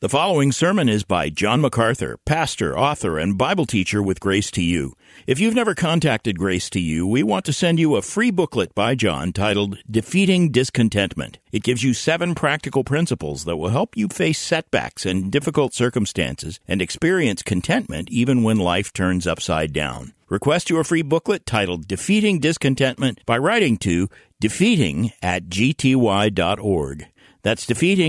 The following sermon is by John MacArthur, pastor, author, and Bible teacher with Grace to You. If you've never contacted Grace to You, we want to send you a free booklet by John titled Defeating Discontentment. It gives you 7 practical principles that will help you face setbacks and difficult circumstances and experience contentment even when life turns upside down. Request your free booklet titled Defeating Discontentment by writing to defeating@gty.org. That's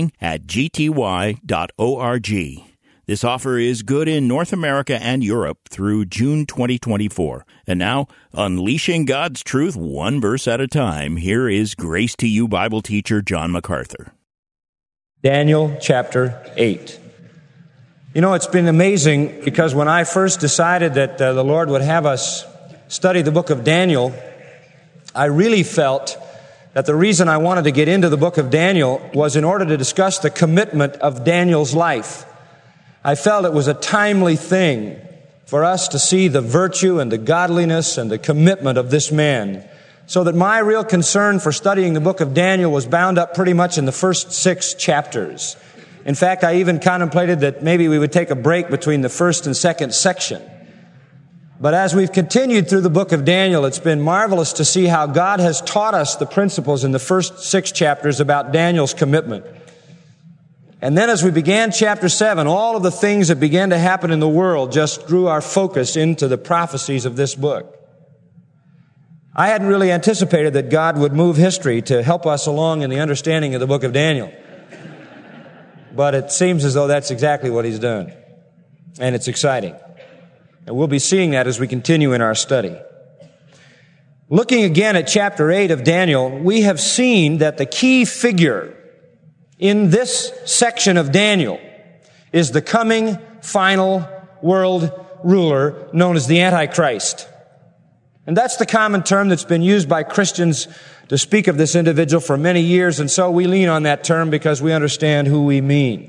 defeating@gty.org. This offer is good in North America and Europe through June 2024. And now, unleashing God's truth one verse at a time, here is Grace to You Bible teacher John MacArthur. Daniel chapter 8. You know, it's been amazing because when I first decided that the Lord would have us study the book of Daniel, I really felt that the reason I wanted to get into the book of Daniel was in order to discuss the commitment of Daniel's life. I felt it was a timely thing for us to see the virtue and the godliness and the commitment of this man, so that my real concern for studying the book of Daniel was bound up pretty much in the first 6 chapters. In fact, I even contemplated that maybe we would take a break between the first and second section. But as we've continued through the book of Daniel, it's been marvelous to see how God has taught us the principles in the first 6 chapters about Daniel's commitment. And then as we began chapter 7, all of the things that began to happen in the world just drew our focus into the prophecies of this book. I hadn't really anticipated that God would move history to help us along in the understanding of the book of Daniel. But it seems as though that's exactly what He's done. And it's exciting. And we'll be seeing that as we continue in our study. Looking again at chapter 8 of Daniel, we have seen that the key figure in this section of Daniel is the coming final world ruler known as the Antichrist. And that's the common term that's been used by Christians to speak of this individual for many years, and so we lean on that term because we understand who we mean.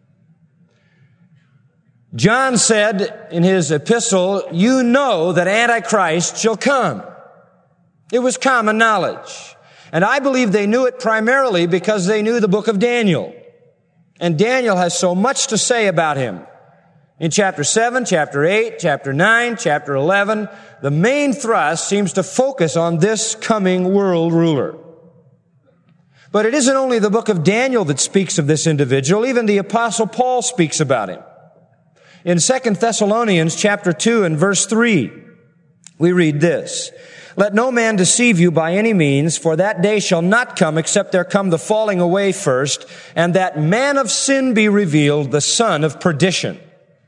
John said in his epistle, "You know that Antichrist shall come." It was common knowledge. And I believe they knew it primarily because they knew the book of Daniel. And Daniel has so much to say about him. In chapter 7, chapter 8, chapter 9, chapter 11, the main thrust seems to focus on this coming world ruler. But it isn't only the book of Daniel that speaks of this individual. Even the Apostle Paul speaks about him. In 2 Thessalonians chapter 2 and verse 3, we read this: "Let no man deceive you by any means, for that day shall not come except there come the falling away first, and that man of sin be revealed, the son of perdition."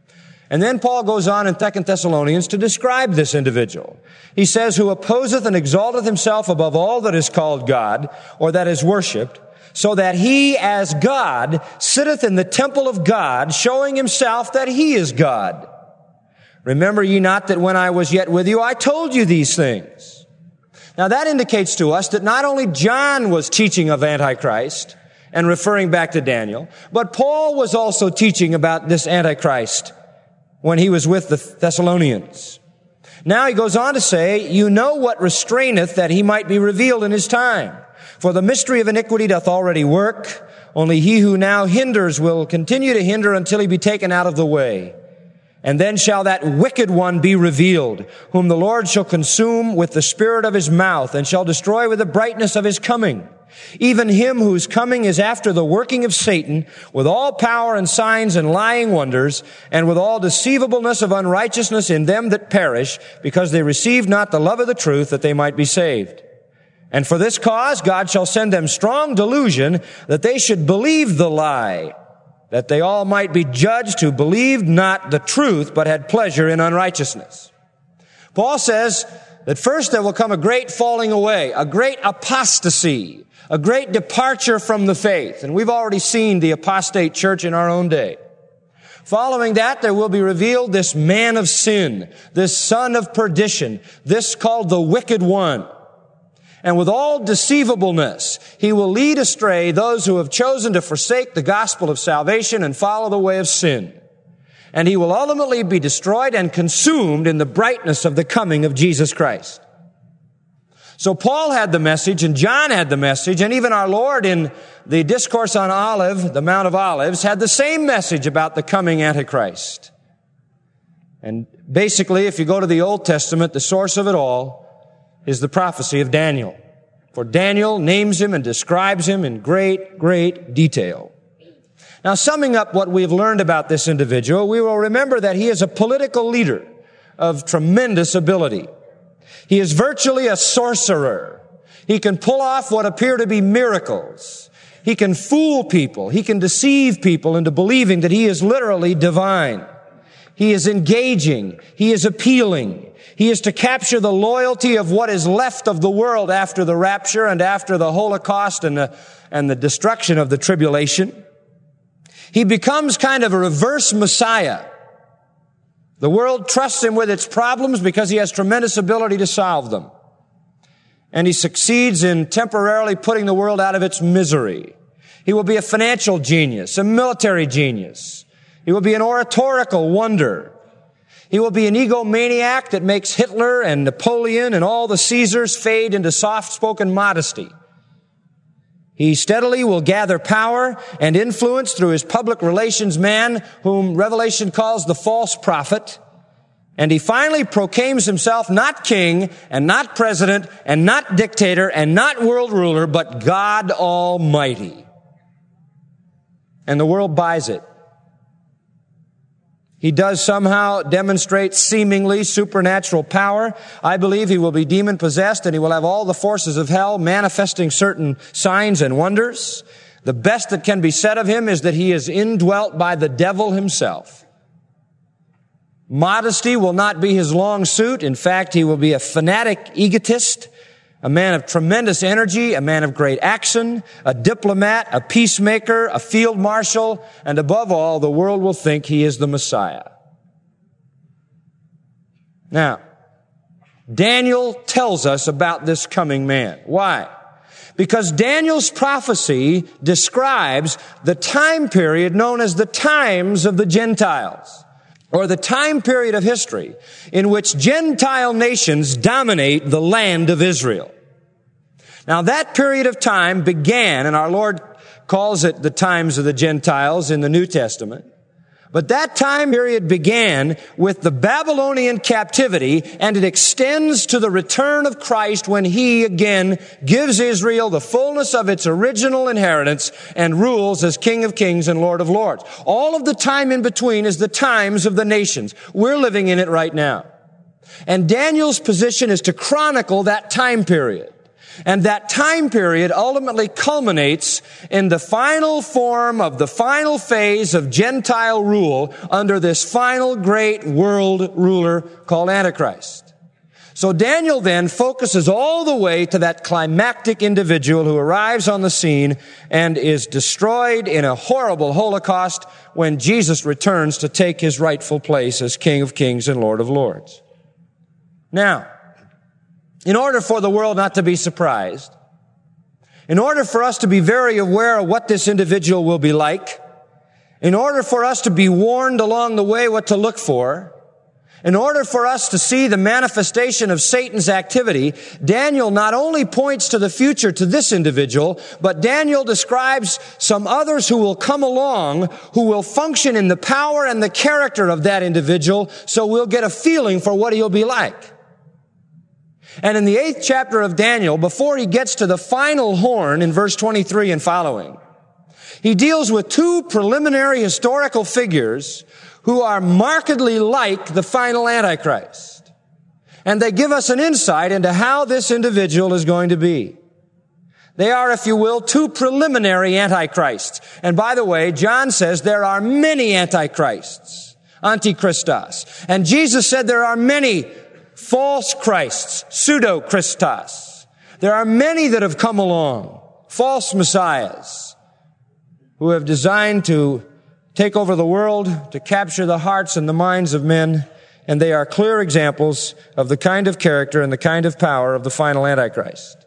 And then Paul goes on in 2 Thessalonians to describe this individual. He says, "Who opposeth and exalteth himself above all that is called God, or that is worshipped, so that he as God sitteth in the temple of God, showing himself that he is God. Remember ye not that when I was yet with you, I told you these things." Now that indicates to us that not only John was teaching of Antichrist and referring back to Daniel, but Paul was also teaching about this Antichrist when he was with the Thessalonians. Now he goes on to say, "You know what restraineth that he might be revealed in his time. For the mystery of iniquity doth already work. Only he who now hinders will continue to hinder until he be taken out of the way. And then shall that wicked one be revealed, whom the Lord shall consume with the spirit of his mouth, and shall destroy with the brightness of his coming. Even him whose coming is after the working of Satan, with all power and signs and lying wonders, and with all deceivableness of unrighteousness in them that perish, because they receive not the love of the truth, that they might be saved. And for this cause God shall send them strong delusion, that they should believe the lie, that they all might be judged who believed not the truth, but had pleasure in unrighteousness." Paul says that first there will come a great falling away, a great apostasy, a great departure from the faith. And we've already seen the apostate church in our own day. Following that, there will be revealed this man of sin, this son of perdition, this called the wicked one. And with all deceivableness, he will lead astray those who have chosen to forsake the gospel of salvation and follow the way of sin. And he will ultimately be destroyed and consumed in the brightness of the coming of Jesus Christ. So Paul had the message, and John had the message, and even our Lord in the Discourse on the Mount of Olives, had the same message about the coming Antichrist. And basically, if you go to the Old Testament, the source of it all is the prophecy of Daniel. For Daniel names him and describes him in great, great detail. Now, summing up what we've learned about this individual, we will remember that he is a political leader of tremendous ability. He is virtually a sorcerer. He can pull off what appear to be miracles. He can fool people. He can deceive people into believing that he is literally divine. He is engaging. He is appealing. He is to capture the loyalty of what is left of the world after the rapture and after the Holocaust and the destruction of the tribulation. He becomes kind of a reverse Messiah. The world trusts him with its problems because he has tremendous ability to solve them. And he succeeds in temporarily putting the world out of its misery. He will be a financial genius, a military genius. He will be an oratorical wonder. He will be an egomaniac that makes Hitler and Napoleon and all the Caesars fade into soft-spoken modesty. He steadily will gather power and influence through his public relations man, whom Revelation calls the false prophet. And he finally proclaims himself not king and not president and not dictator and not world ruler, but God Almighty. And the world buys it. He does somehow demonstrate seemingly supernatural power. I believe he will be demon-possessed and he will have all the forces of hell manifesting certain signs and wonders. The best that can be said of him is that he is indwelt by the devil himself. Modesty will not be his long suit. In fact, he will be a fanatic egotist, a man of tremendous energy, a man of great action, a diplomat, a peacemaker, a field marshal, and above all, the world will think he is the Messiah. Now, Daniel tells us about this coming man. Why? Because Daniel's prophecy describes the time period known as the times of the Gentiles, or the time period of history in which Gentile nations dominate the land of Israel. Now that period of time began, and our Lord calls it the times of the Gentiles in the New Testament, but that time period began with the Babylonian captivity, and it extends to the return of Christ when He again gives Israel the fullness of its original inheritance and rules as King of Kings and Lord of Lords. All of the time in between is the times of the nations. We're living in it right now. And Daniel's position is to chronicle that time period. And that time period ultimately culminates in the final form of the final phase of Gentile rule under this final great world ruler called Antichrist. So Daniel then focuses all the way to that climactic individual who arrives on the scene and is destroyed in a horrible Holocaust when Jesus returns to take his rightful place as King of Kings and Lord of Lords. Now, in order for the world not to be surprised, in order for us to be very aware of what this individual will be like, in order for us to be warned along the way what to look for, in order for us to see the manifestation of Satan's activity, Daniel not only points to the future to this individual, but Daniel describes some others who will come along who will function in the power and the character of that individual, so we'll get a feeling for what he'll be like. And in the 8th chapter of Daniel, before he gets to the final horn in verse 23 and following, he deals with two preliminary historical figures who are markedly like the final Antichrist. And they give us an insight into how this individual is going to be. They are, if you will, two preliminary antichrists. And by the way, John says there are many antichrists, antichristos. And Jesus said there are many false Christs, pseudo-Christos. There are many that have come along, false messiahs, who have designed to take over the world, to capture the hearts and the minds of men, and they are clear examples of the kind of character and the kind of power of the final Antichrist.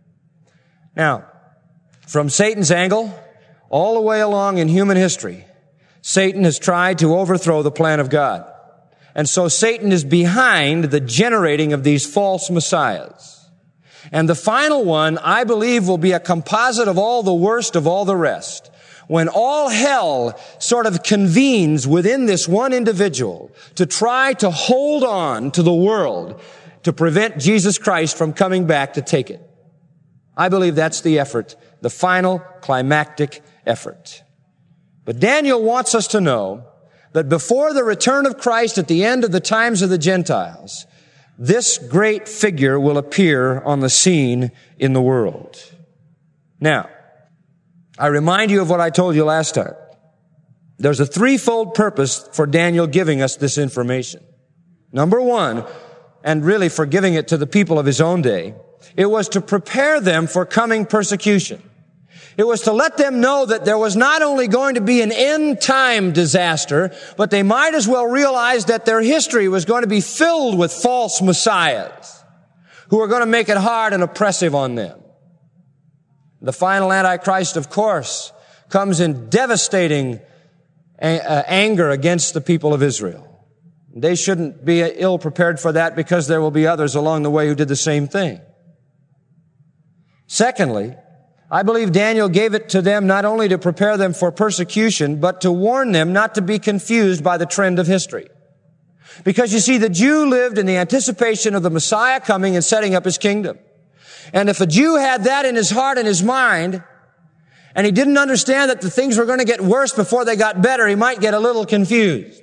Now, from Satan's angle, all the way along in human history, Satan has tried to overthrow the plan of God. And so Satan is behind the generating of these false messiahs. And the final one, I believe, will be a composite of all the worst of all the rest. When all hell sort of convenes within this one individual to try to hold on to the world to prevent Jesus Christ from coming back to take it. I believe that's the effort, the final climactic effort. But Daniel wants us to know that before the return of Christ at the end of the times of the Gentiles, this great figure will appear on the scene in the world. Now, I remind you of what I told you last time. There's a threefold purpose for Daniel giving us this information. Number one, and really for giving it to the people of his own day, it was to prepare them for coming persecution. It was to let them know that there was not only going to be an end-time disaster, but they might as well realize that their history was going to be filled with false messiahs who were going to make it hard and oppressive on them. The final Antichrist, of course, comes in devastating anger against the people of Israel. They shouldn't be ill prepared for that because there will be others along the way who did the same thing. Secondly, I believe Daniel gave it to them not only to prepare them for persecution, but to warn them not to be confused by the trend of history. Because you see, the Jew lived in the anticipation of the Messiah coming and setting up his kingdom. And if a Jew had that in his heart and his mind, and he didn't understand that the things were going to get worse before they got better, he might get a little confused.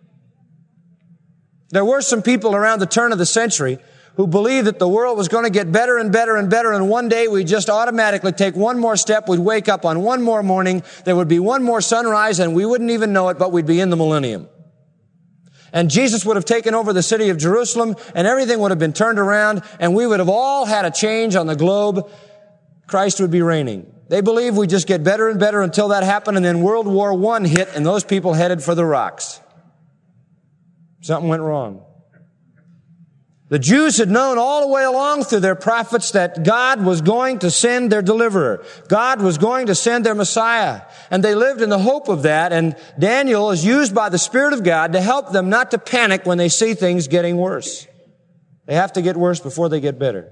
There were some people around the turn of the century who believed that the world was going to get better and better and better, and one day we'd just automatically take one more step, we'd wake up on one more morning, there would be one more sunrise, and we wouldn't even know it, but we'd be in the millennium. And Jesus would have taken over the city of Jerusalem, and everything would have been turned around, and we would have all had a change on the globe. Christ would be reigning. They believe we just get better and better until that happened, and then World War I hit, and those people headed for the rocks. Something went wrong. The Jews had known all the way along through their prophets that God was going to send their deliverer. God was going to send their Messiah. And they lived in the hope of that. And Daniel is used by the Spirit of God to help them not to panic when they see things getting worse. They have to get worse before they get better.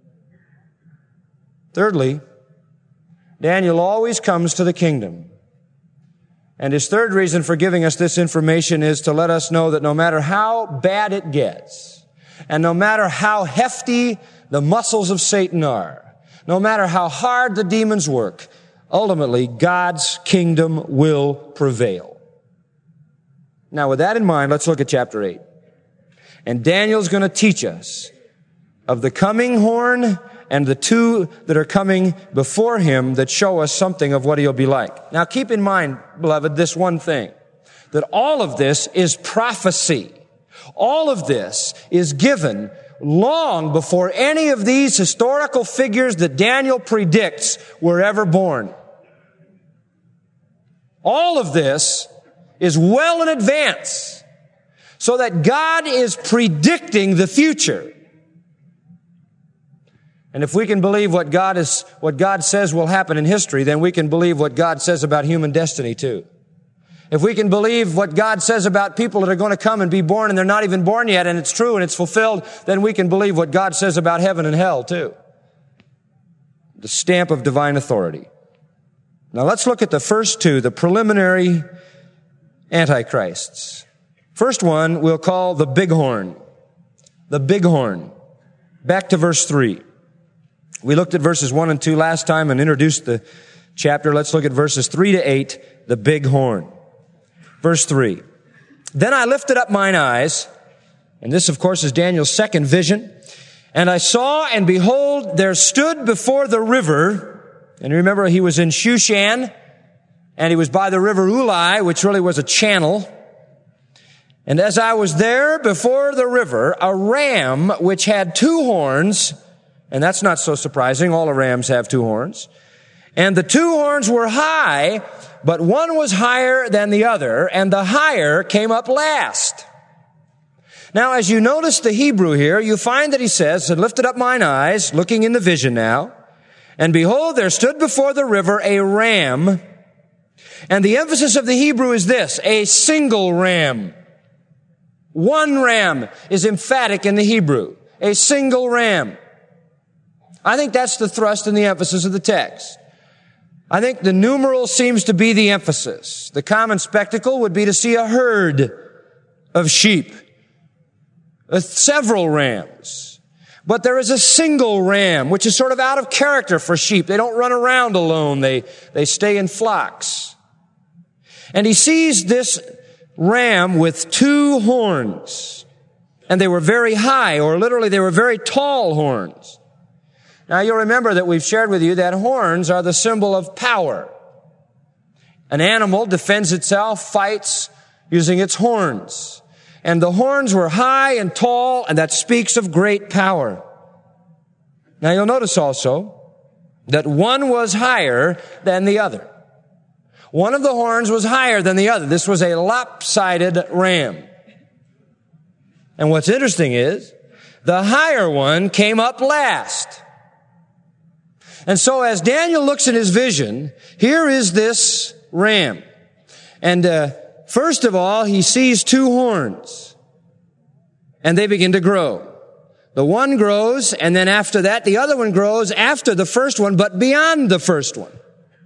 Thirdly, Daniel always comes to the kingdom. And his third reason for giving us this information is to let us know that no matter how bad it gets, and no matter how hefty the muscles of Satan are, no matter how hard the demons work, ultimately God's kingdom will prevail. Now, with that in mind, let's look at chapter 8. And Daniel's going to teach us of the coming horn and the two that are coming before him that show us something of what he'll be like. Now, keep in mind, beloved, this one thing, that all of this is prophecy. All of this is given long before any of these historical figures that Daniel predicts were ever born. All of this is well in advance, so that God is predicting the future. And if we can believe what God says will happen in history, then we can believe what God says about human destiny too. If we can believe what God says about people that are going to come and be born and they're not even born yet and it's true and it's fulfilled, then we can believe what God says about heaven and hell too. The stamp of divine authority. Now let's look at the first two, the preliminary antichrists. First one we'll call the bighorn. The bighorn. Back to verse 3. We looked at verses 1 and 2 last time and introduced the chapter. Let's look at verses 3 to 8, the bighorn. Verse 3. Then I lifted up mine eyes, and this, of course, is Daniel's second vision, and I saw, and behold, there stood before the river, and remember he was in Shushan, and he was by the river Ulai, which really was a channel. And as I was there before the river, a ram which had two horns, and that's not so surprising, all the rams have two horns, and the two horns were high, but one was higher than the other, and the higher came up last. Now, as you notice the Hebrew here, you find that he says, and lifted up mine eyes, looking in the vision now, and behold, there stood before the river a ram, and the emphasis of the Hebrew is this, a single ram. One ram is emphatic in the Hebrew, a single ram. I think that's the thrust and the emphasis of the text. I think the numeral seems to be the emphasis. The common spectacle would be to see a herd of sheep, several rams. But there is a single ram, which is sort of out of character for sheep. They don't run around alone. They stay in flocks. And he sees this ram with 2 horns. And they were very high, or literally they were very tall horns. Now you'll remember that we've shared with you that horns are the symbol of power. An animal defends itself, fights using its horns. And the horns were high and tall, and that speaks of great power. Now you'll notice also that one was higher than the other. One of the horns was higher than the other. This was a lopsided ram. And what's interesting is, the higher one came up last. And so as Daniel looks at his vision, here is this ram. And first of all, he sees 2 horns. And they begin to grow. The one grows, and then after that, the other one grows after the first one, but beyond the first one.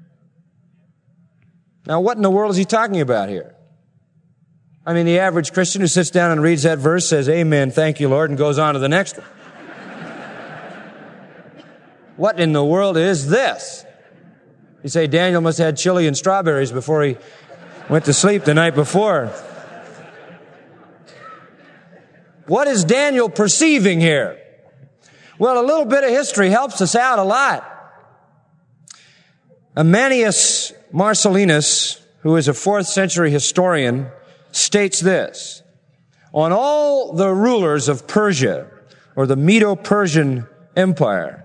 Now, what in the world is he talking about here? I mean, the average Christian who sits down and reads that verse says, "Amen, thank you, Lord," and goes on to the next one. What in the world is this? You say Daniel must have had chili and strawberries before he went to sleep the night before. What is Daniel perceiving here? Well, a little bit of history helps us out a lot. Ammianus Marcellinus, who is a 4th century historian, states this: on all the rulers of Persia, or the Medo-Persian Empire,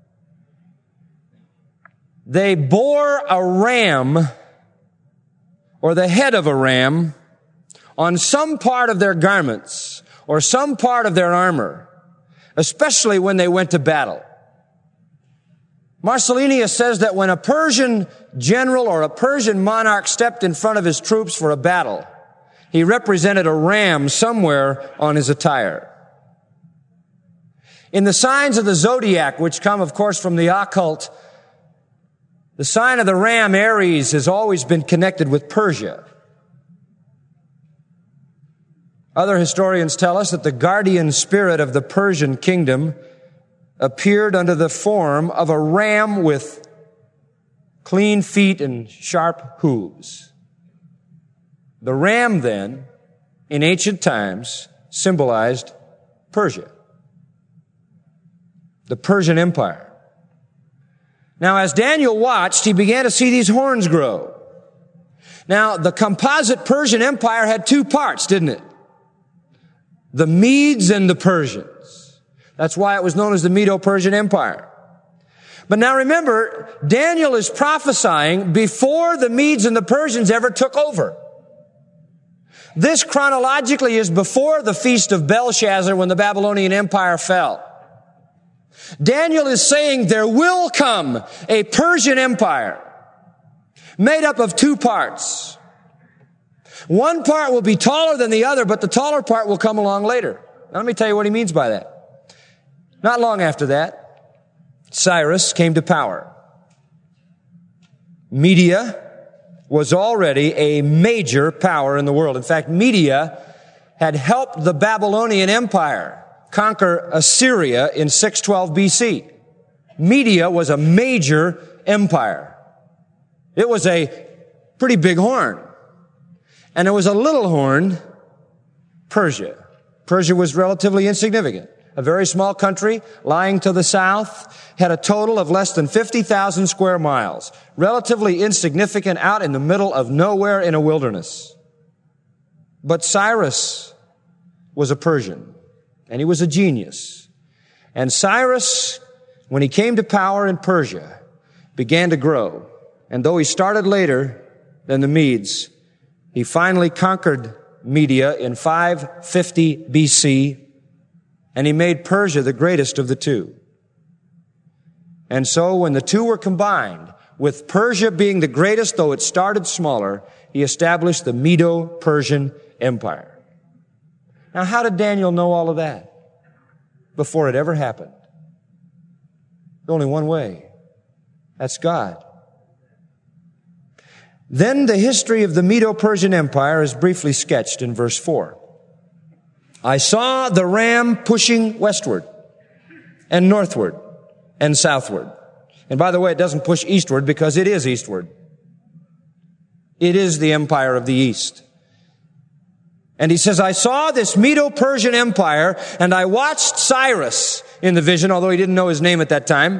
they bore a ram, or the head of a ram, on some part of their garments, or some part of their armor, especially when they went to battle. Marcellinus says that when a Persian general or a Persian monarch stepped in front of his troops for a battle, he represented a ram somewhere on his attire. In the signs of the zodiac, which come, of course, from the occult, the sign of the ram, Aries, has always been connected with Persia. Other historians tell us that the guardian spirit of the Persian kingdom appeared under the form of a ram with clean feet and sharp hooves. The ram, then, in ancient times, symbolized Persia, the Persian Empire. Now, as Daniel watched, he began to see these horns grow. Now, the composite Persian Empire had 2 parts, didn't it? The Medes and the Persians. That's why it was known as the Medo-Persian Empire. But now remember, Daniel is prophesying before the Medes and the Persians ever took over. This chronologically is before the feast of Belshazzar, when the Babylonian Empire fell. Daniel is saying there will come a Persian Empire made up of 2 parts. One part will be taller than the other, but the taller part will come along later. Now, let me tell you what he means by that. Not long after that, Cyrus came to power. Media was already a major power in the world. In fact, Media had helped the Babylonian Empire conquer Assyria in 612 BC. Media was a major empire. It was a pretty big horn. And there was a little horn, Persia. Persia was relatively insignificant. A very small country lying to the south, had a total of less than 50,000 square miles. Relatively insignificant out in the middle of nowhere in a wilderness. But Cyrus was a Persian, and he was a genius. And Cyrus, when he came to power in Persia, began to grow. And though he started later than the Medes, he finally conquered Media in 550 BC, and he made Persia the greatest of the 2. And so when the 2 were combined, with Persia being the greatest, though it started smaller, he established the Medo-Persian Empire. Now, how did Daniel know all of that before it ever happened? There's only one way. That's God. Then the history of the Medo-Persian Empire is briefly sketched in verse 4. I saw the ram pushing westward and northward and southward. And by the way, it doesn't push eastward because it is eastward. It is the empire of the east. And he says, I saw this Medo-Persian Empire, and I watched Cyrus in the vision, although he didn't know his name at that time.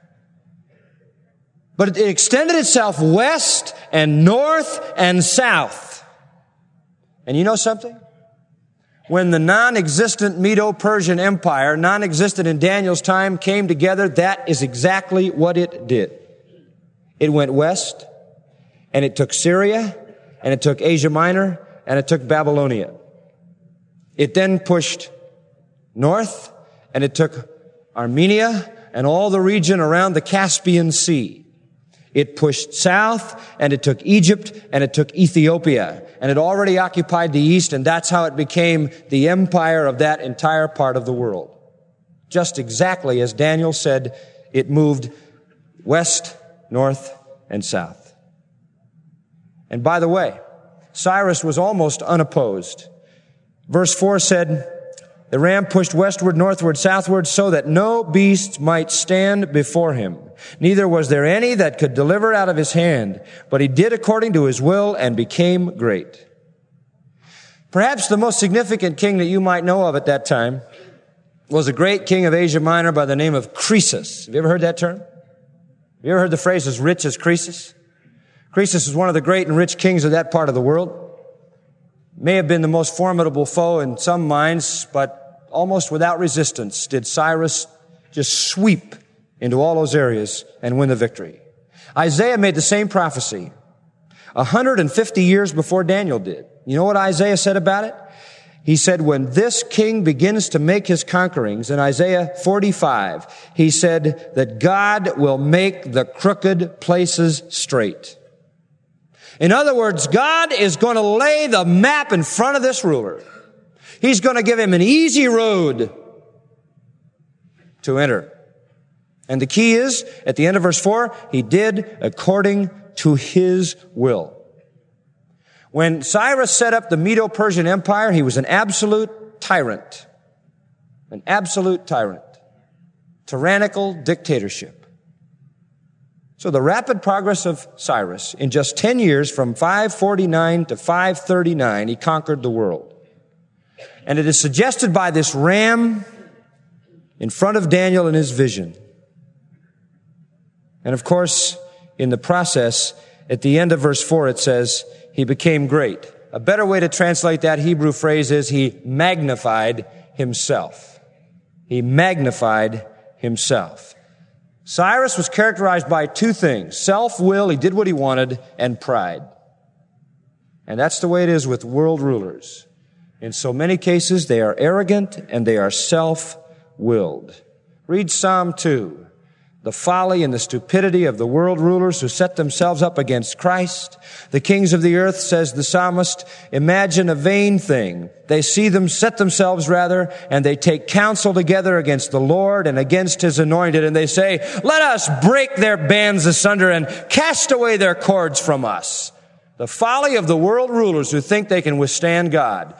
But it extended itself west and north and south. And you know something? When the non-existent Medo-Persian Empire, non-existent in Daniel's time, came together, that is exactly what it did. It went west, and it took Syria, and it took Asia Minor, and it took Babylonia. It then pushed north, and it took Armenia and all the region around the Caspian Sea. It pushed south, and it took Egypt, and it took Ethiopia. And it already occupied the east, and that's how it became the empire of that entire part of the world. Just exactly as Daniel said, it moved west, north, and south. And by the way, Cyrus was almost unopposed. Verse 4 said, the ram pushed westward, northward, southward, so that no beast might stand before him. Neither was there any that could deliver out of his hand, but he did according to his will and became great. Perhaps the most significant king that you might know of at that time was a great king of Asia Minor by the name of Croesus. Have you ever heard that term? Have you ever heard the phrase as rich as Croesus? Croesus was one of the great and rich kings of that part of the world. May have been the most formidable foe in some minds, but almost without resistance did Cyrus just sweep into all those areas and win the victory. Isaiah made the same prophecy 150 years before Daniel did. You know what Isaiah said about it? He said, when this king begins to make his conquerings, in Isaiah 45, he said that God will make the crooked places straight. In other words, God is going to lay the map in front of this ruler. He's going to give him an easy road to enter. And the key is, at the end of verse 4, he did according to his will. When Cyrus set up the Medo-Persian Empire, he was an absolute tyrant. An absolute tyrant. Tyrannical dictatorship. So the rapid progress of Cyrus, in just 10 years, from 549 to 539, he conquered the world. And it is suggested by this ram in front of Daniel in his vision. And of course, in the process, at the end of verse 4, it says, he became great. A better way to translate that Hebrew phrase is he magnified himself. He magnified himself. Cyrus was characterized by two things: self-will, he did what he wanted, and pride. And that's the way it is with world rulers. In so many cases, they are arrogant and they are self-willed. Read Psalm 2. The folly and the stupidity of the world rulers who set themselves up against Christ. The kings of the earth, says the psalmist, imagine a vain thing. They set themselves, and they take counsel together against the Lord and against his anointed. And they say, let us break their bands asunder and cast away their cords from us. The folly of the world rulers who think they can withstand God.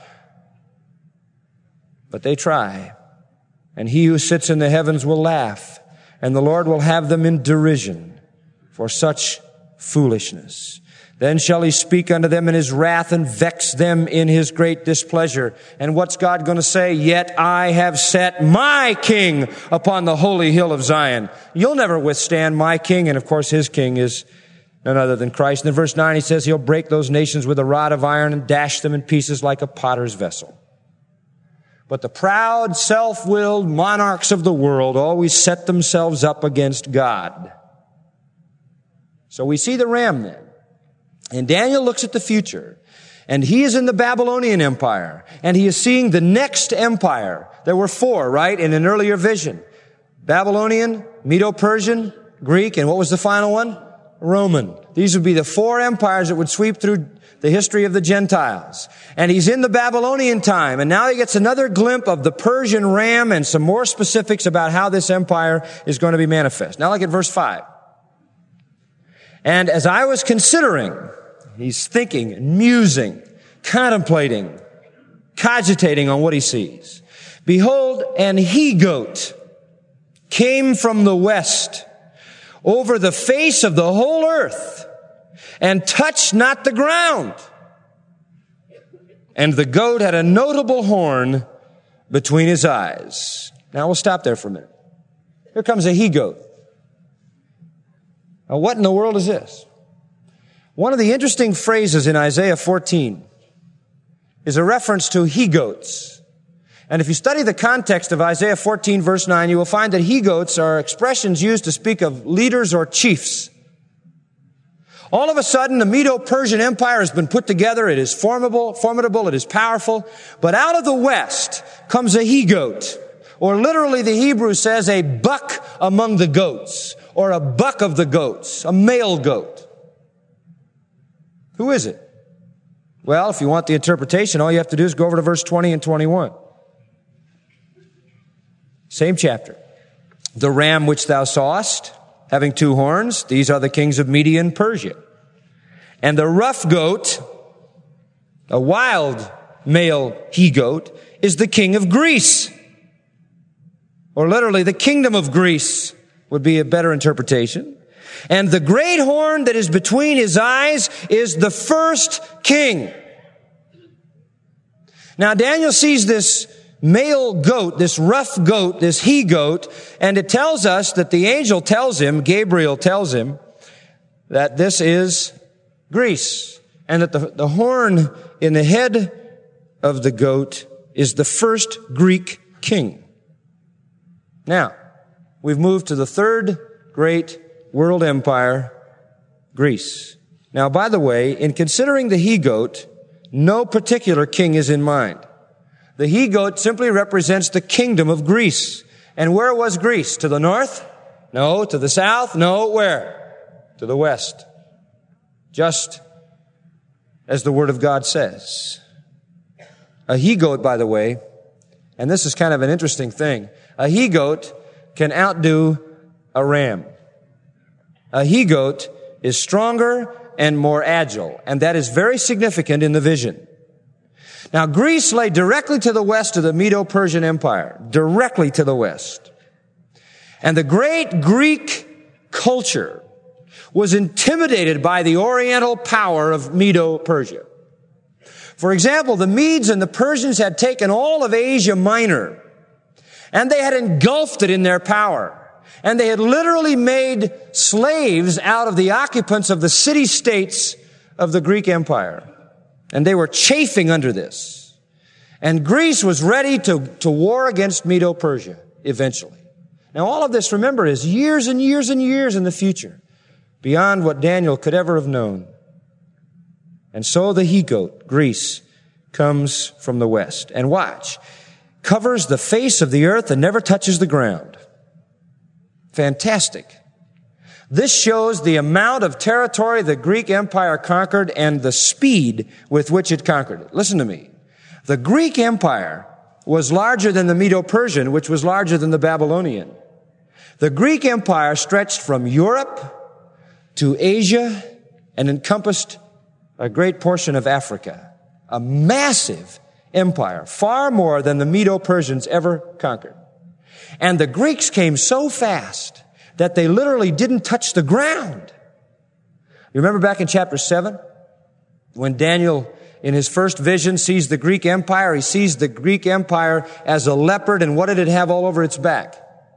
But they try. And he who sits in the heavens will laugh. And the Lord will have them in derision for such foolishness. Then shall he speak unto them in his wrath and vex them in his great displeasure. And what's God going to say? Yet I have set my king upon the holy hill of Zion. You'll never withstand my king. And of course, his king is none other than Christ. And in verse 9, he says he'll break those nations with a rod of iron and dash them in pieces like a potter's vessel. But the proud, self-willed monarchs of the world always set themselves up against God. So we see the ram then. And Daniel looks at the future. And he is in the Babylonian Empire. And he is seeing the next empire. There were 4, right, in an earlier vision. Babylonian, Medo-Persian, Greek, and what was the final one? Roman. These would be the four empires that would sweep through the history of the Gentiles. And he's in the Babylonian time, and now he gets another glimpse of the Persian ram and some more specifics about how this empire is going to be manifest. Now look at verse 5. And as I was considering, he's thinking, musing, contemplating, cogitating on what he sees. Behold, an he-goat came from the west over the face of the whole earth and touched not the ground. And the goat had a notable horn between his eyes. Now we'll stop there for a minute. Here comes a he-goat. Now what in the world is this? One of the interesting phrases in Isaiah 14 is a reference to he-goats. And if you study the context of Isaiah 14 verse 9, you will find that he-goats are expressions used to speak of leaders or chiefs. All of a sudden, the Medo-Persian Empire has been put together. It is formidable, it is powerful. But out of the west comes a he-goat, or literally the Hebrew says a buck among the goats, or a buck of the goats, a male goat. Who is it? Well, if you want the interpretation, all you have to do is go over to verse 20 and 21. Same chapter. The ram which thou sawest, having two horns, these are the kings of Media and Persia. And the rough goat, a wild male he-goat, is the king of Greece. Or literally, the kingdom of Greece would be a better interpretation. And the great horn that is between his eyes is the first king. Now, Daniel sees this male goat, this rough goat, this he-goat, and it tells us that the angel tells him, Gabriel tells him, that this is Greece, and that the horn in the head of the goat is the first Greek king. Now, we've moved to the third great world empire, Greece. Now, by the way, in considering the he-goat, no particular king is in mind. The he-goat simply represents the kingdom of Greece. And where was Greece? To the north? No. To the south? No. Where? To the west. Just as the Word of God says. A he-goat, by the way, and this is kind of an interesting thing, a he-goat can outdo a ram. A he-goat is stronger and more agile, and that is very significant in the vision. Now, Greece lay directly to the west of the Medo-Persian Empire, directly to the west. And the great Greek culture was intimidated by the oriental power of Medo-Persia. For example, the Medes and the Persians had taken all of Asia Minor, and they had engulfed it in their power. And they had literally made slaves out of the occupants of the city-states of the Greek Empire. And they were chafing under this. And Greece was ready to war against Medo-Persia eventually. Now all of this, remember, is years and years and years in the future, beyond what Daniel could ever have known. And so the he-goat, Greece, comes from the west. And watch, covers the face of the earth and never touches the ground. Fantastic. This shows the amount of territory the Greek Empire conquered and the speed with which it conquered it. Listen to me. The Greek Empire was larger than the Medo-Persian, which was larger than the Babylonian. The Greek Empire stretched from Europe to Asia and encompassed a great portion of Africa. A massive empire, far more than the Medo-Persians ever conquered. And the Greeks came so fast that they literally didn't touch the ground. You remember back in chapter 7, when Daniel, in his first vision, sees the Greek Empire, he sees the Greek Empire as a leopard, and what did it have all over its back?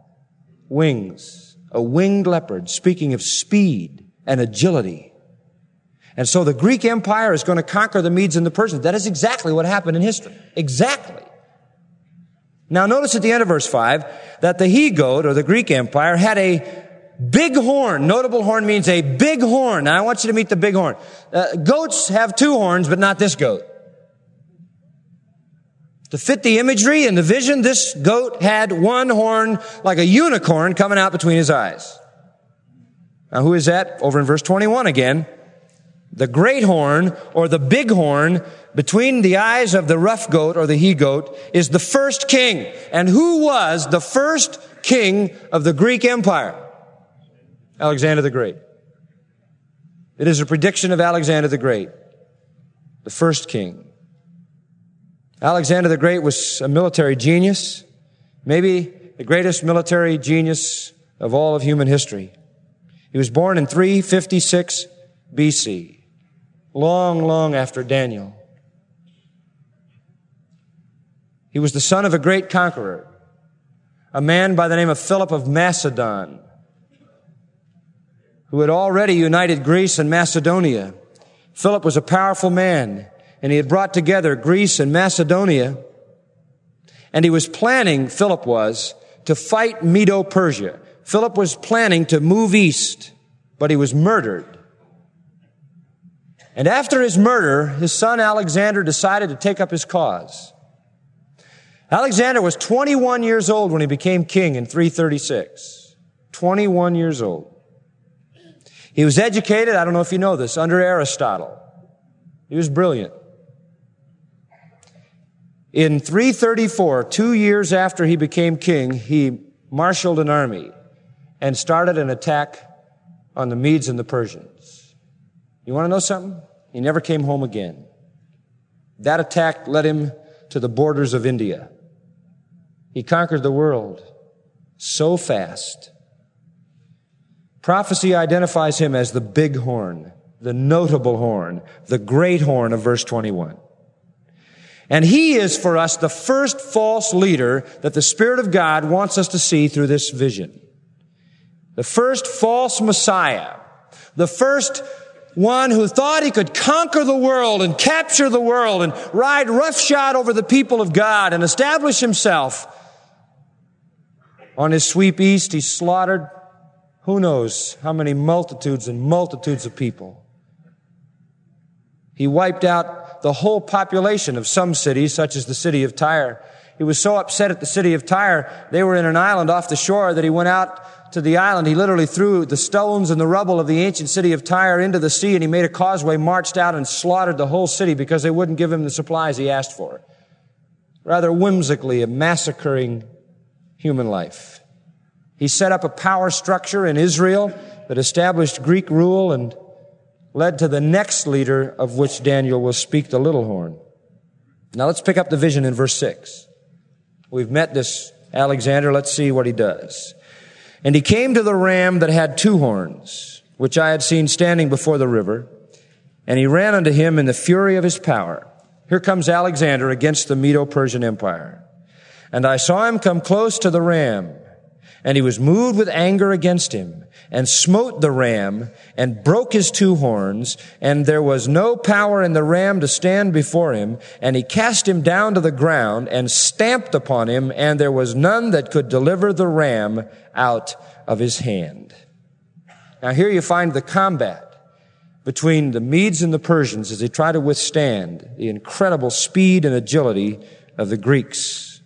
Wings. A winged leopard, speaking of speed and agility. And so the Greek Empire is going to conquer the Medes and the Persians. That is exactly what happened in history. Exactly. Now notice at the end of verse 5 that the he-goat, or the Greek Empire, had a big horn. Notable horn means a big horn. Now I want you to meet the big horn. Goats have two horns, but not this goat. To fit the imagery and the vision, this goat had one horn like a unicorn coming out between his eyes. Now, who is that? Over in verse 21 again. The great horn, or the big horn, between the eyes of the rough goat or the he-goat, is the first king. And who was the first king of the Greek Empire? Alexander the Great. It is a prediction of Alexander the Great, the first king. Alexander the Great was a military genius, maybe the greatest military genius of all of human history. He was born in 356 BC, long after Daniel. He was the son of a great conqueror, a man by the name of Philip of Macedon, who had already united Greece and Macedonia. Philip was a powerful man, and he had brought together Greece and Macedonia, and he was planning, Philip was, to fight Medo-Persia. Philip was planning to move east, but he was murdered. And after his murder, his son Alexander decided to take up his cause. Alexander was 21 years old when he became king in 336. 21 years old. He was educated, I don't know if you know this, under Aristotle. He was brilliant. In 334, 2 years after he became king, he marshaled an army and started an attack on the Medes and the Persians. You want to know something? He never came home again. That attack led him to the borders of India. He conquered the world so fast. Prophecy identifies him as the big horn, the notable horn, the great horn of verse 21. And he is for us the first false leader that the Spirit of God wants us to see through this vision. The first false Messiah. The first one who thought he could conquer the world and capture the world and ride roughshod over the people of God and establish himself. On his sweep east, he slaughtered who knows how many multitudes and multitudes of people. He wiped out the whole population of some cities, such as the city of Tyre. He was so upset at the city of Tyre, they were in an island off the shore, that he went out to the island. He literally threw the stones and the rubble of the ancient city of Tyre into the sea, and he made a causeway, marched out, and slaughtered the whole city because they wouldn't give him the supplies he asked for. Rather whimsically, a massacring human life. He set up a power structure in Israel that established Greek rule and led to the next leader of which Daniel will speak, the little horn. Now let's pick up the vision in verse 6. We've met this Alexander. Let's see what he does. And he came to the ram that had two horns, which I had seen standing before the river, and he ran unto him in the fury of his power. Here comes Alexander against the Medo-Persian Empire. And I saw him come close to the ram, and he was moved with anger against him, and smote the ram, and broke his two horns, and there was no power in the ram to stand before him, and he cast him down to the ground, and stamped upon him, and there was none that could deliver the ram out of his hand. Now here you find the combat between the Medes and the Persians as they try to withstand the incredible speed and agility of the Greeks.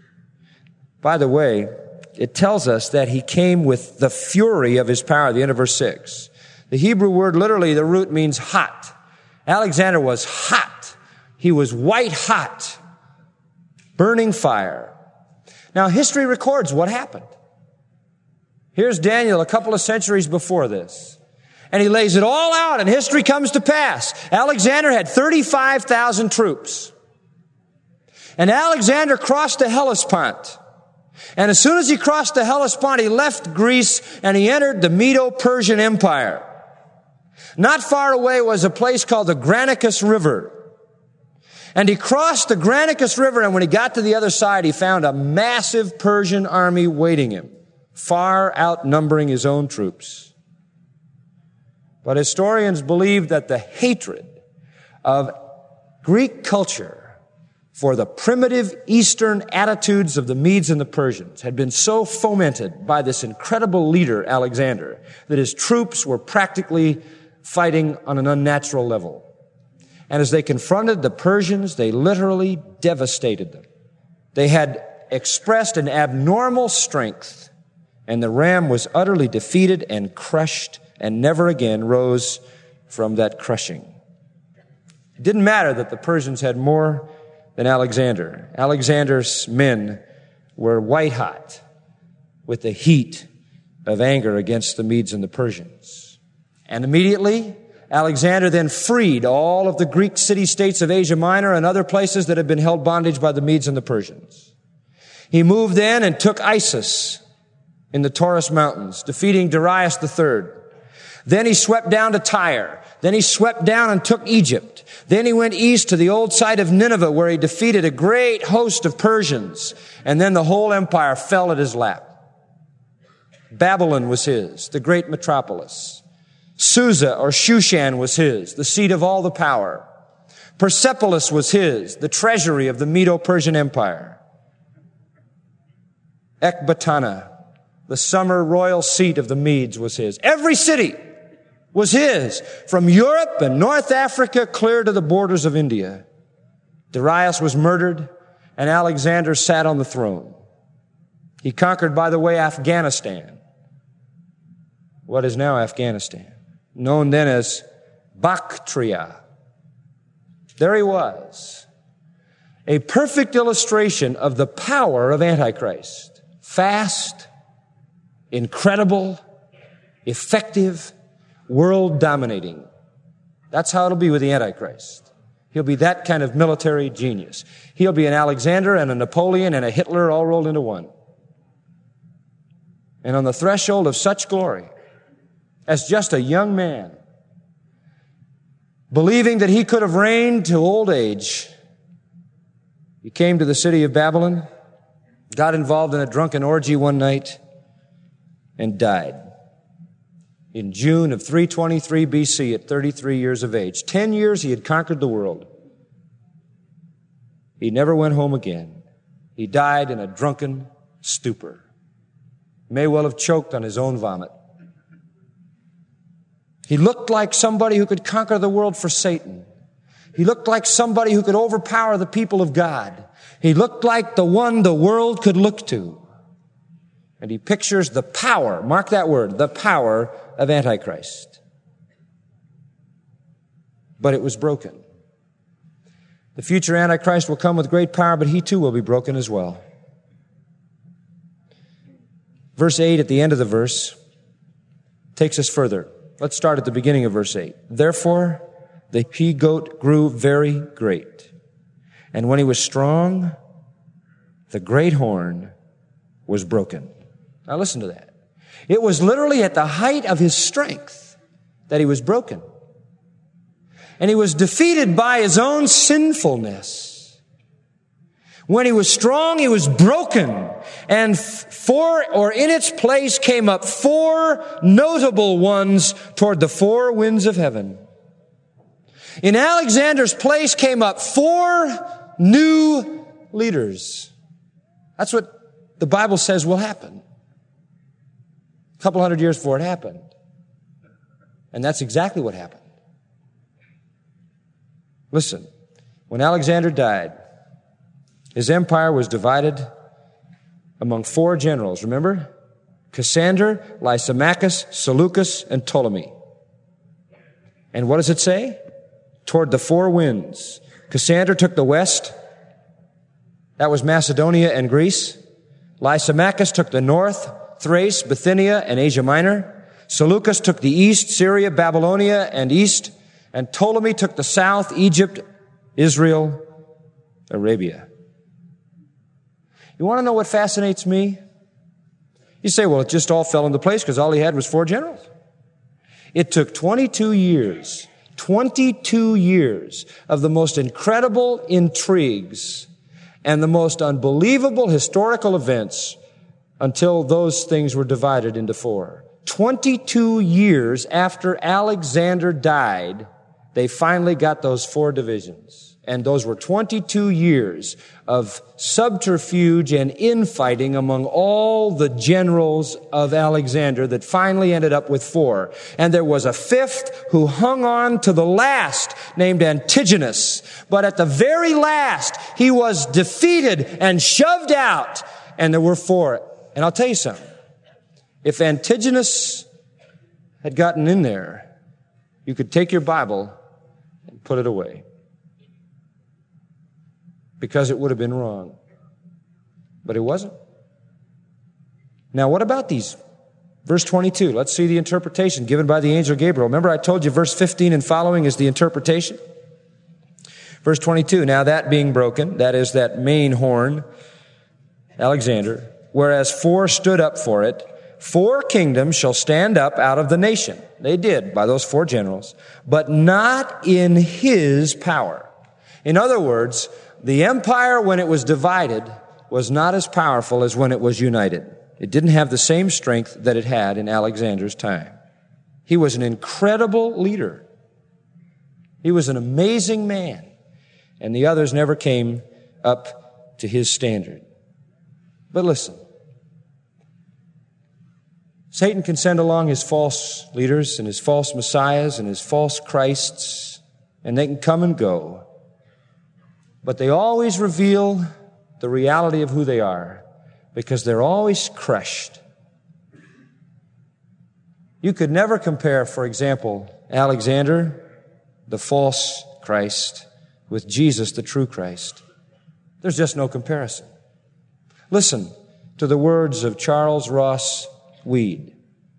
By the way, it tells us that he came with the fury of his power, the end of verse 6. The Hebrew word, literally, the root means hot. Alexander was hot. He was white hot, burning fire. Now, history records what happened. Here's Daniel a couple of centuries before this. And he lays it all out, and history comes to pass. Alexander had 35,000 troops. And Alexander crossed the Hellespont. And as soon as he crossed the Hellespont, he left Greece and he entered the Medo-Persian Empire. Not far away was a place called the Granicus River. And he crossed the Granicus River, and when he got to the other side, he found a massive Persian army waiting him, far outnumbering his own troops. But historians believe that the hatred of Greek culture for the primitive Eastern attitudes of the Medes and the Persians had been so fomented by this incredible leader, Alexander, that his troops were practically fighting on an unnatural level. And as they confronted the Persians, they literally devastated them. They had expressed an abnormal strength, and the ram was utterly defeated and crushed and never again rose from that crushing. It didn't matter that the Persians had more than Alexander. Alexander's men were white hot with the heat of anger against the Medes and the Persians. And immediately, Alexander then freed all of the Greek city-states of Asia Minor and other places that had been held bondage by the Medes and the Persians. He moved then and took Issus in the Taurus Mountains, defeating Darius III. Then he swept down to Tyre. Then he swept down and took Egypt. Then he went east to the old site of Nineveh, where he defeated a great host of Persians. And then the whole empire fell at his lap. Babylon was his, the great metropolis. Susa or Shushan was his, the seat of all the power. Persepolis was his, the treasury of the Medo-Persian Empire. Ecbatana, the summer royal seat of the Medes, was his. Every city was his, from Europe and North Africa clear to the borders of India. Darius was murdered, and Alexander sat on the throne. He conquered, by the way, Afghanistan, what is now Afghanistan, known then as Bactria. There he was, a perfect illustration of the power of Antichrist. Fast, incredible, effective, world-dominating. That's how it'll be with the Antichrist. He'll be that kind of military genius. He'll be an Alexander and a Napoleon and a Hitler all rolled into one. And on the threshold of such glory, as just a young man, believing that he could have reigned to old age, he came to the city of Babylon, got involved in a drunken orgy one night, and died in June of 323 BC at 33 years of age. 10 years he had conquered the world. He never went home again. He died in a drunken stupor. May well have choked on his own vomit. He looked like somebody who could conquer the world for Satan. He looked like somebody who could overpower the people of God. He looked like the one the world could look to. And he pictures the power, mark that word, the power of Antichrist. But it was broken. The future Antichrist will come with great power, but he too will be broken as well. Verse 8 at the end of the verse takes us further. Let's start at the beginning of verse 8. Therefore, the he-goat grew very great. And when he was strong, the great horn was broken. Now listen to that. It was literally at the height of his strength that he was broken. And he was defeated by his own sinfulness. When he was strong, he was broken. And in its place came up 4 notable ones toward the 4 winds of heaven. In Alexander's place came up 4 new leaders. That's what the Bible says will happen. A couple hundred years before it happened. And that's exactly what happened. Listen, when Alexander died, his empire was divided among 4 generals. Remember? Cassander, Lysimachus, Seleucus, and Ptolemy. And what does it say? Toward the 4 winds. Cassander took the west. That was Macedonia and Greece. Lysimachus took the north, Thrace, Bithynia, and Asia Minor. Seleucus took the east, Syria, Babylonia, and east. And Ptolemy took the south, Egypt, Israel, Arabia. You want to know what fascinates me? You say, well, it just all fell into place because all he had was 4 generals. It took 22 years of the most incredible intrigues and the most unbelievable historical events until those things were divided into 4. 22 years after Alexander died, they finally got those 4 divisions. And those were 22 years of subterfuge and infighting among all the generals of Alexander that finally ended up with 4. And there was a 5th who hung on to the last, named Antigonus. But at the very last, he was defeated and shoved out. And there were 4. And I'll tell you something. If Antigonus had gotten in there, you could take your Bible and put it away, because it would have been wrong. But it wasn't. Now, what about these? Verse 22, let's see the interpretation given by the angel Gabriel. Remember, I told you verse 15 and following is the interpretation. Verse 22, now that being broken, that is that main horn, Alexander, whereas 4 stood up for it, 4 kingdoms shall stand up out of the nation. They did, by those 4 generals, but not in his power. In other words, the empire, when it was divided, was not as powerful as when it was united. It didn't have the same strength that it had in Alexander's time. He was an incredible leader. He was an amazing man. And the others never came up to his standard. But listen, Satan can send along his false leaders and his false messiahs and his false Christs, and they can come and go. But they always reveal the reality of who they are, because they're always crushed. You could never compare, for example, Alexander, the false Christ, with Jesus, the true Christ. There's just no comparison. Listen to the words of Charles Ross Weed.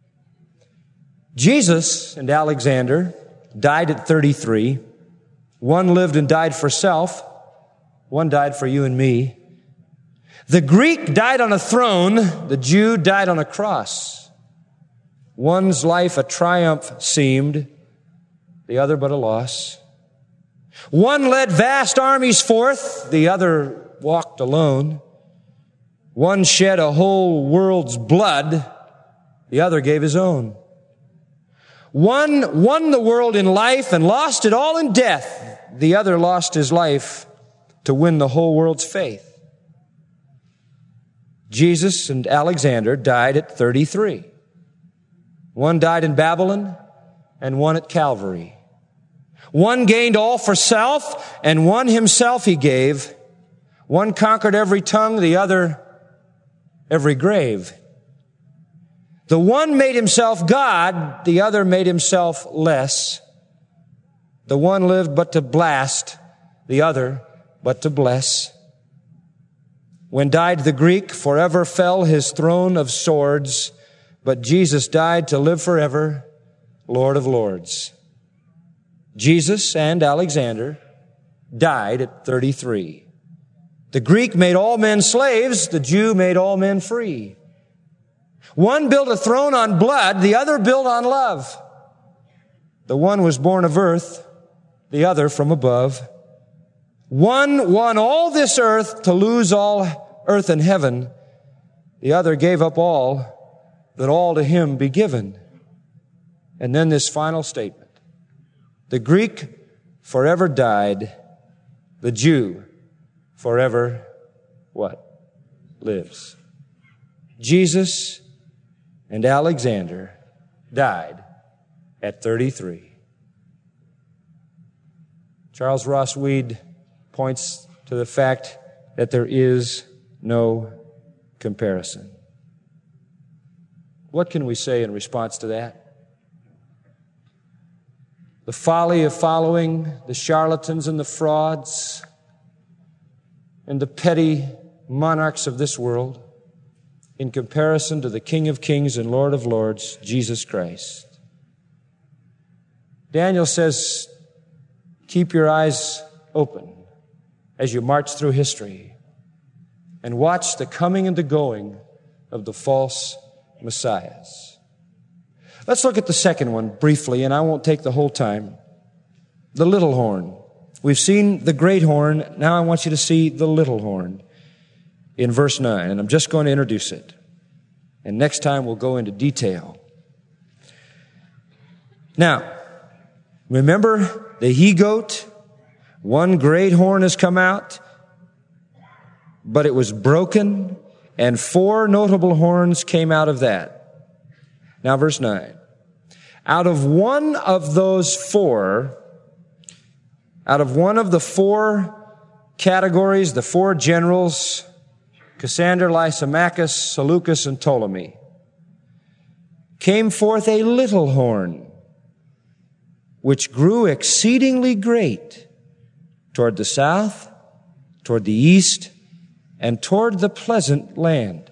Jesus and Alexander died at 33. One lived and died for self. One died for you and me. The Greek died on a throne. The Jew died on a cross. One's life a triumph seemed, the other but a loss. One led vast armies forth, the other walked alone. One shed a whole world's blood, the other gave his own. One won the world in life and lost it all in death. The other lost his life to win the whole world's faith. Jesus and Alexander died at 33. One died in Babylon and one at Calvary. One gained all for self and one himself he gave. One conquered every tongue, the other every grave. The one made himself God, the other made himself less. The one lived but to blast, the other but to bless. When died the Greek, forever fell his throne of swords, but Jesus died to live forever, Lord of Lords. Jesus and Alexander died at 33. The Greek made all men slaves, the Jew made all men free. One built a throne on blood, the other built on love. The one was born of earth, the other from above. One won all this earth to lose all earth and heaven. The other gave up all, that all to him be given. And then this final statement. The Greek forever died. The Jew forever what? Lives. Jesus and Alexander died at 33. Charles Ross Weed points to the fact that there is no comparison. What can we say in response to that? The folly of following the charlatans and the frauds and the petty monarchs of this world in comparison to the King of Kings and Lord of Lords, Jesus Christ. Daniel says, keep your eyes open as you march through history and watch the coming and the going of the false messiahs. Let's look at the second one briefly, and I won't take the whole time. The little horn. We've seen the great horn. Now I want you to see the little horn in verse 9, and I'm just going to introduce it. And next time we'll go into detail. Now, remember the he-goat? One great horn has come out, but it was broken, and 4 notable horns came out of that. Now, verse 9. Out of one of the 4 categories, the 4 generals, Cassander, Lysimachus, Seleucus, and Ptolemy, came forth a little horn, which grew exceedingly great toward the south, toward the east, and toward the pleasant land.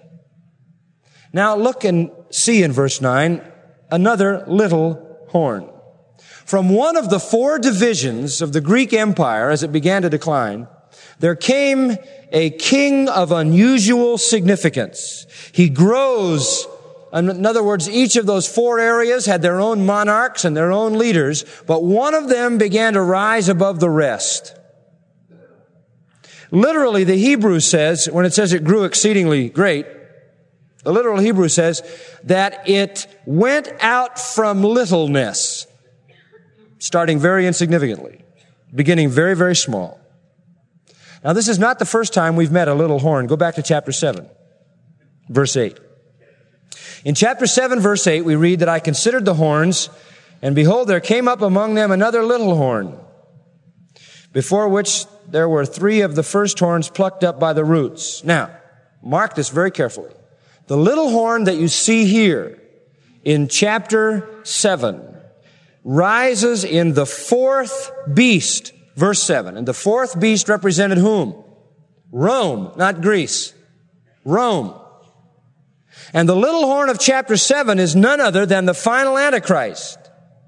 Now look and see in verse 9, another little horn. From one of the four divisions of the Greek Empire as it began to decline, there came a king of unusual significance. He grows. In other words, each of those four areas had their own monarchs and their own leaders, but one of them began to rise above the rest. Literally, the Hebrew says, when it says it grew exceedingly great, the literal Hebrew says that it went out from littleness, starting very insignificantly, beginning very, very small. Now, this is not the first time we've met a little horn. Go back to chapter 7, verse 8. In chapter 7, verse 8, we read that I considered the horns, and behold, there came up among them another little horn, before which there were three of the first horns plucked up by the roots. Now, mark this very carefully. The little horn that you see here in chapter 7 rises in the fourth beast, verse 7. And the fourth beast represented whom? Rome, not Greece. Rome. And the little horn of chapter 7 is none other than the final Antichrist.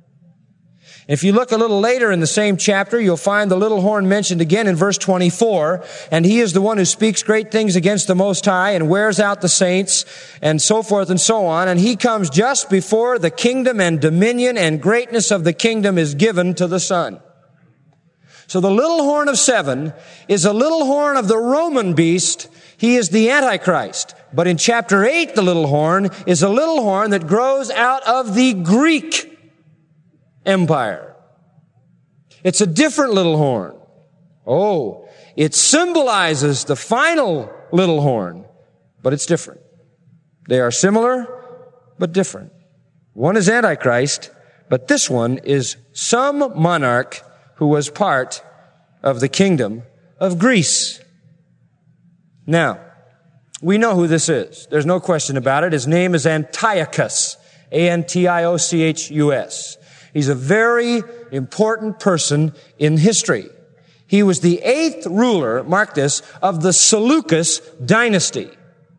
If you look a little later in the same chapter, you'll find the little horn mentioned again in verse 24, and he is the one who speaks great things against the Most High and wears out the saints, and so forth and so on, and he comes just before the kingdom and dominion and greatness of the kingdom is given to the Son. So the little horn of 7 is a little horn of the Roman beast. He is the Antichrist. But in chapter 8, the little horn is a little horn that grows out of the Greek Empire. It's a different little horn. Oh, it symbolizes the final little horn, but it's different. They are similar, but different. One is Antichrist, but this one is some monarch who was part of the kingdom of Greece. Now, we know who this is. There's no question about it. His name is Antiochus, Antiochus. He's a very important person in history. He was the 8th ruler, mark this, of the Seleucus dynasty.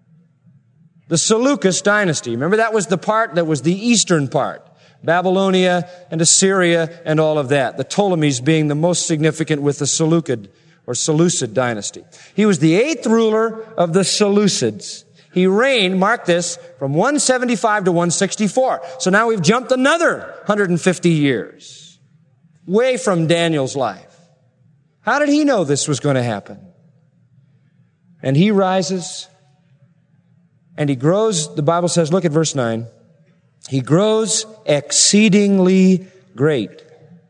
The Seleucus dynasty. Remember, that was the part that was the eastern part. Babylonia and Assyria and all of that. The Ptolemies being the most significant with the Seleucid or Seleucid dynasty. He was the 8th ruler of the Seleucids. He reigned, mark this, from 175 to 164. So now we've jumped another 150 years, way from Daniel's life. How did he know this was going to happen? And he rises, and he grows, the Bible says, look at verse 9, he grows exceedingly great.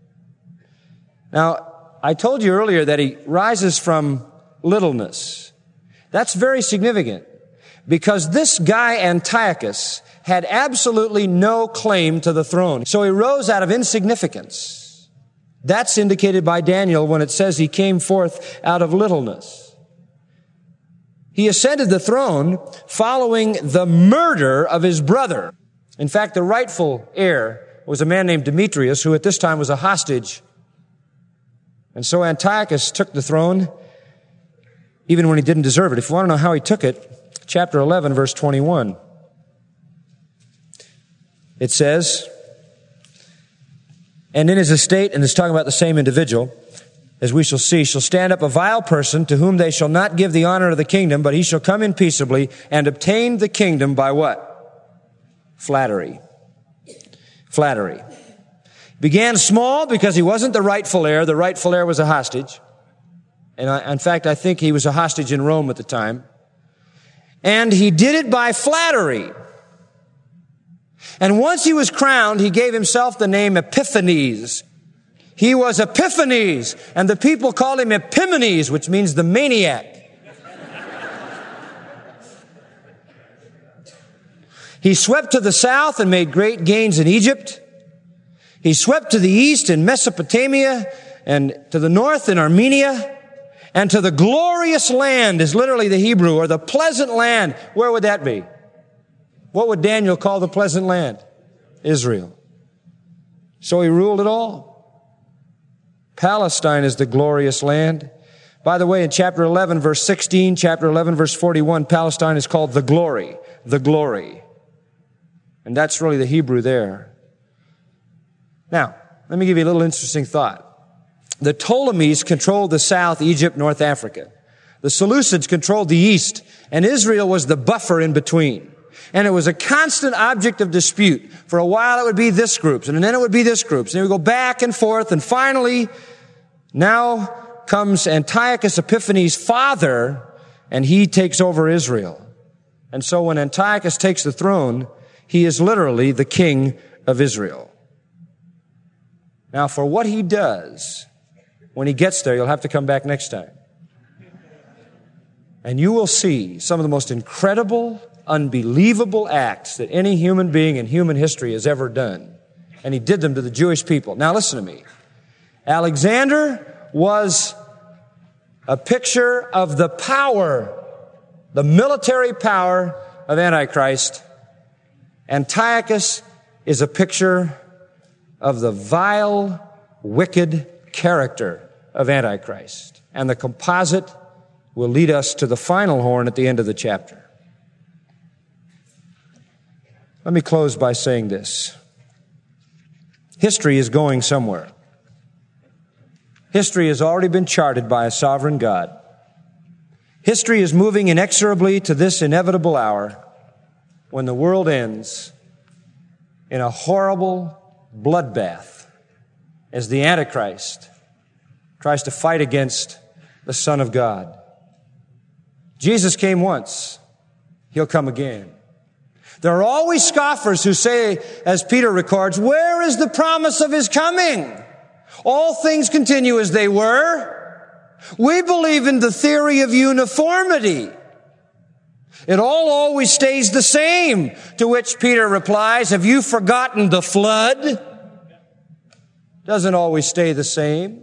Now, I told you earlier that he rises from littleness. That's very significant. Because this guy Antiochus had absolutely no claim to the throne. So he rose out of insignificance. That's indicated by Daniel when it says he came forth out of littleness. He ascended the throne following the murder of his brother. In fact, the rightful heir was a man named Demetrius, who at this time was a hostage. And so Antiochus took the throne, even when he didn't deserve it. If you want to know how he took it, chapter 11, verse 21. It says, and in his estate, and it's talking about the same individual, as we shall see, shall stand up a vile person to whom they shall not give the honor of the kingdom, but he shall come in peaceably and obtain the kingdom by what? Flattery. Flattery. Began small because he wasn't the rightful heir. The rightful heir was a hostage. And in fact, I think he was a hostage in Rome at the time. And he did it by flattery. And once he was crowned, he gave himself the name Epiphanes. He was Epiphanes, and the people called him Epimanes, which means the maniac. He swept to the south and made great gains in Egypt. He swept to the east in Mesopotamia, and to the north in Armenia. And to the glorious land is literally the Hebrew, or the pleasant land. Where would that be? What would Daniel call the pleasant land? Israel. So he ruled it all. Palestine is the glorious land. By the way, in chapter 11, verse 16, chapter 11, verse 41, Palestine is called the glory. The glory. And that's really the Hebrew there. Now, let me give you a little interesting thought. The Ptolemies controlled the south, Egypt, North Africa. The Seleucids controlled the east, and Israel was the buffer in between. And it was a constant object of dispute. For a while it would be this group, and then it would be this group. And it would go back and forth, and finally, now comes Antiochus Epiphanes' father, and he takes over Israel. And so when Antiochus takes the throne, he is literally the king of Israel. Now, for what he does, when he gets there, you'll have to come back next time. And you will see some of the most incredible, unbelievable acts that any human being in human history has ever done. And he did them to the Jewish people. Now listen to me. Alexander was a picture of the power, the military power of Antichrist. Antiochus is a picture of the vile, wicked character of Antichrist. And the composite will lead us to the final horn at the end of the chapter. Let me close by saying this. History is going somewhere. History has already been charted by a sovereign God. History is moving inexorably to this inevitable hour when the world ends in a horrible bloodbath as the Antichrist tries to fight against the Son of God. Jesus came once. He'll come again. There are always scoffers who say, as Peter records, where is the promise of his coming? All things continue as they were. We believe in the theory of uniformity. It all always stays the same. To which Peter replies, have you forgotten the flood? Doesn't always stay the same.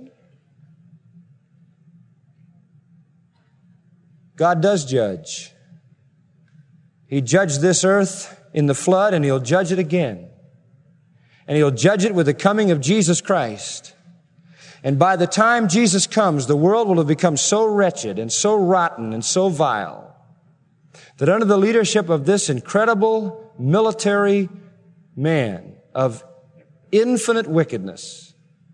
God does judge. He judged this earth in the flood, and He'll judge it again. And He'll judge it with the coming of Jesus Christ. And by the time Jesus comes, the world will have become so wretched and so rotten and so vile that under the leadership of this incredible military man of infinite wickedness,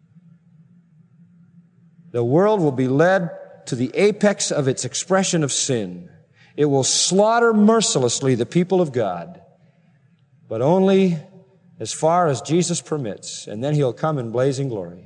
the world will be led to the apex of its expression of sin. It will slaughter mercilessly the people of God, but only as far as Jesus permits, and then He'll come in blazing glory.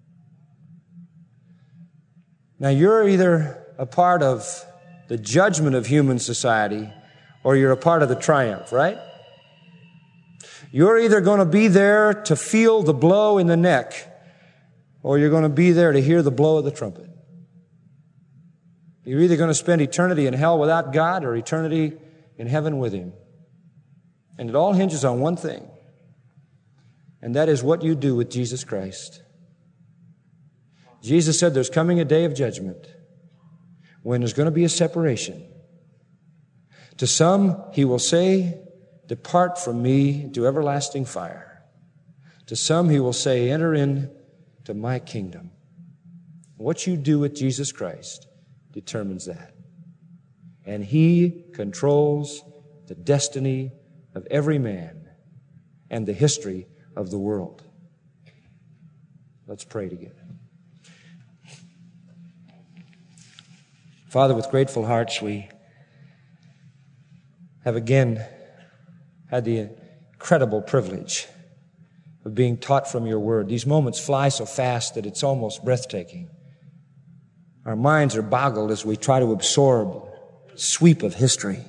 Now, you're either a part of the judgment of human society, or you're a part of the triumph, right? You're either going to be there to feel the blow in the neck, or you're going to be there to hear the blow of the trumpet. You're either going to spend eternity in hell without God or eternity in heaven with Him. And it all hinges on one thing, and that is what you do with Jesus Christ. Jesus said there's coming a day of judgment when there's going to be a separation. To some, He will say, depart from me into everlasting fire. To some, He will say, enter into my kingdom. What you do with Jesus Christ determines that. And He controls the destiny of every man and the history of the world. Let's pray together. Father, with grateful hearts, we have again had the incredible privilege of being taught from your word. These moments fly so fast that it's almost breathtaking. Our minds are boggled as we try to absorb the sweep of history.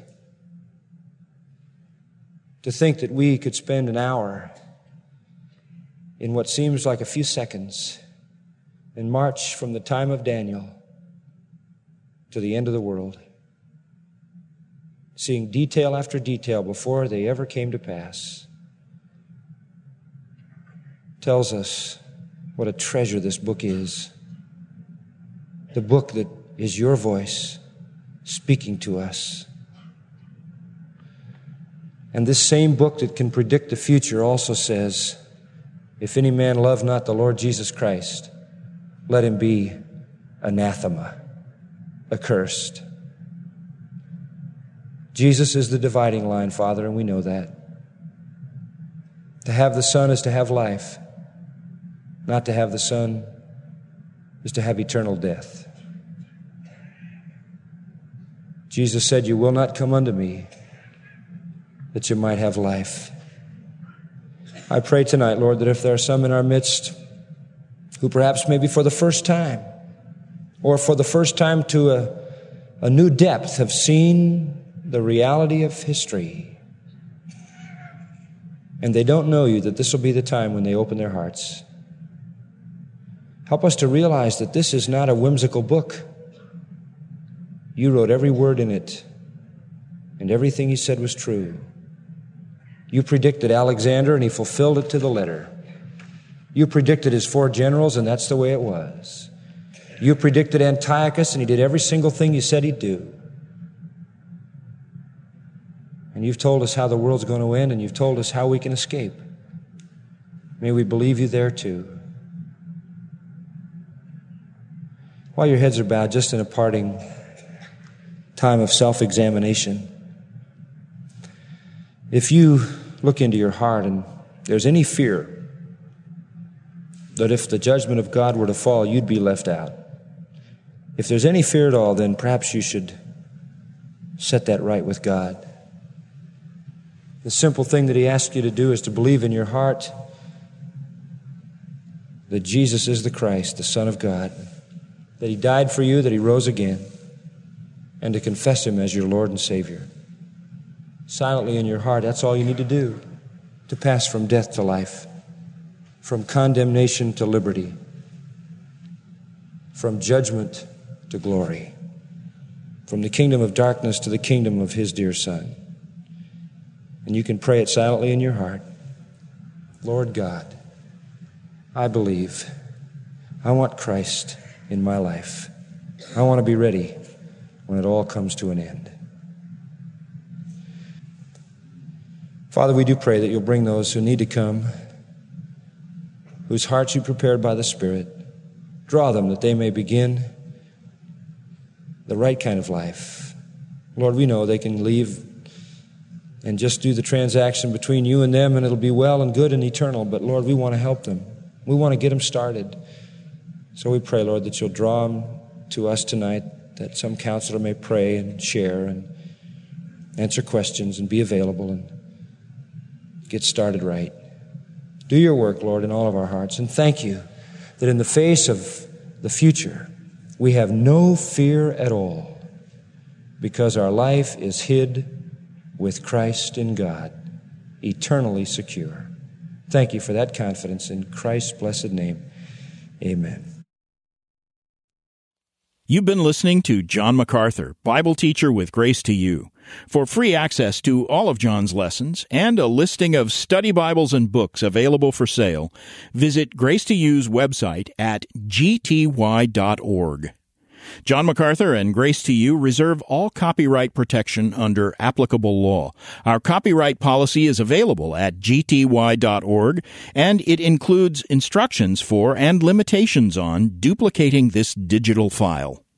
To think that we could spend an hour in what seems like a few seconds and march from the time of Daniel to the end of the world, seeing detail after detail before they ever came to pass, tells us what a treasure this book is. The book that is your voice speaking to us. And this same book that can predict the future also says, if any man love not the Lord Jesus Christ, let him be anathema, accursed. Jesus is the dividing line, Father, and we know that. To have the Son is to have life. Not to have the Son is to have eternal death. Jesus said, you will not come unto me that you might have life. I pray tonight, Lord, that if there are some in our midst who perhaps maybe for the first time or for the first time to a new depth have seen the reality of history, and they don't know you, that this will be the time when they open their hearts. Help us to realize that this is not a whimsical book. You wrote every word in it, and everything you said was true. You predicted Alexander, and he fulfilled it to the letter. You predicted his 4 generals, and that's the way it was. You predicted Antiochus, and he did every single thing you said he'd do. And you've told us how the world's going to end, and you've told us how we can escape. May we believe you there too. While your heads are bowed, just in a parting time of self-examination, if you look into your heart and there's any fear that if the judgment of God were to fall, you'd be left out, if there's any fear at all, then perhaps you should set that right with God. The simple thing that He asks you to do is to believe in your heart that Jesus is the Christ, the Son of God, that He died for you, that He rose again, and to confess Him as your Lord and Savior. Silently in your heart, that's all you need to do to pass from death to life, from condemnation to liberty, from judgment to glory, from the kingdom of darkness to the kingdom of His dear Son. And you can pray it silently in your heart. Lord God, I believe. I want Christ in my life. I want to be ready when it all comes to an end. Father, we do pray that you'll bring those who need to come, whose hearts you prepared by the Spirit. Draw them that they may begin the right kind of life. Lord, we know they can leave and just do the transaction between you and them, and it'll be well and good and eternal. But Lord, we want to help them. We want to get them started. So we pray, Lord, that you'll draw them to us tonight, that some counselor may pray and share and answer questions and be available and get started right. Do your work, Lord, in all of our hearts. And thank you that in the face of the future, we have no fear at all because our life is hid with Christ in God, eternally secure. Thank you for that confidence in Christ's blessed name. Amen. You've been listening to John MacArthur, Bible teacher with Grace to You. For free access to all of John's lessons and a listing of study Bibles and books available for sale, visit Grace to You's website at gty.org. John MacArthur and Grace to You reserve all copyright protection under applicable law. Our copyright policy is available at gty.org, and it includes instructions for and limitations on duplicating this digital file.